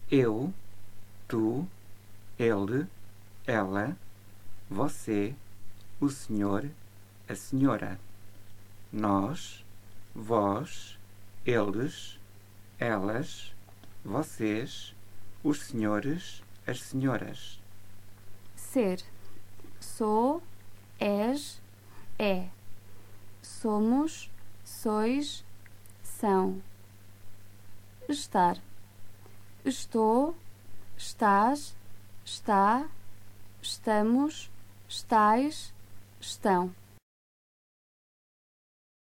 eu, tu, ele, ela, você, o senhor, a senhora. Nós, vós, eles, elas, vocês, os senhores, as senhoras. Ser. Sou, és, é. Somos, sois, são. Estar. Estou, estás, está, estamos, estais, estão.